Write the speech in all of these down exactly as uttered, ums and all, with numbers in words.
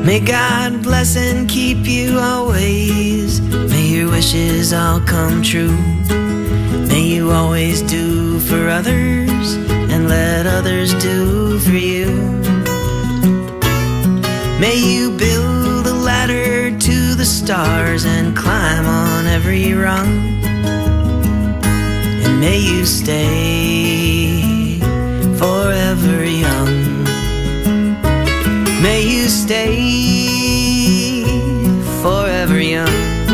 May God bless and keep you always. May your wishes all come true. May you always do for others and let others do for you. May you build a ladder to the stars and climb on every rung. And may you stay forever young. May you stay forever young.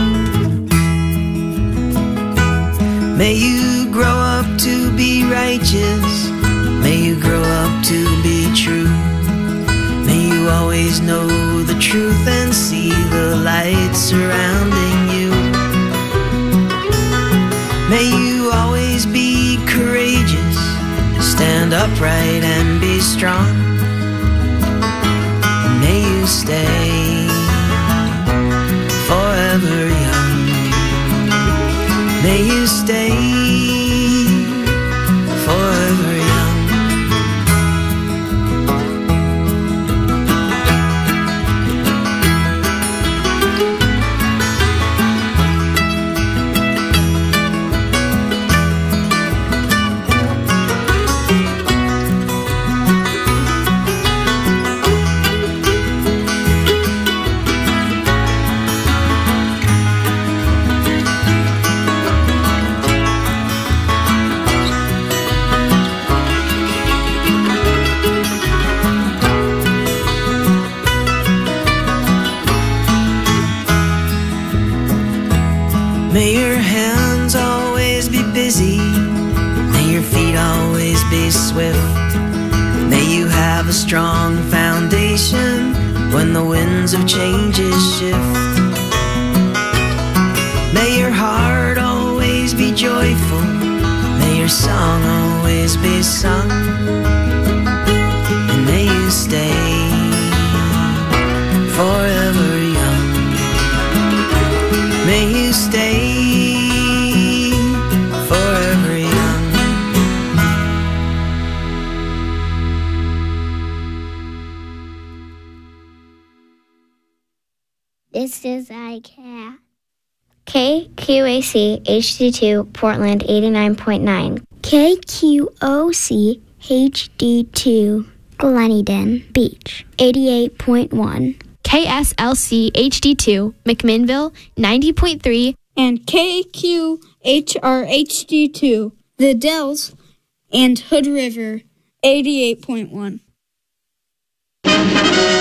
May you grow up to be righteous. May you grow up to be true. May you always know the truth and see the light surrounding you. May you always be courageous, stand upright and be strong. And may you stay forever young. May you stay forever young. May your hands always be busy. May your feet always be swift. May you have a strong foundation when the winds of changes shift. May your heart always be joyful. May your song always be sung. And may you stay forever young. May you stay forever young. This is I Care. K Q A C H D two Portland eighty-nine point nine. K Q O C H D two Gleneden Beach eighty-eight point one. K S L C H D two McMinnville ninety point three. And K Q H R H D two The Dells and Hood River eighty-eight point one.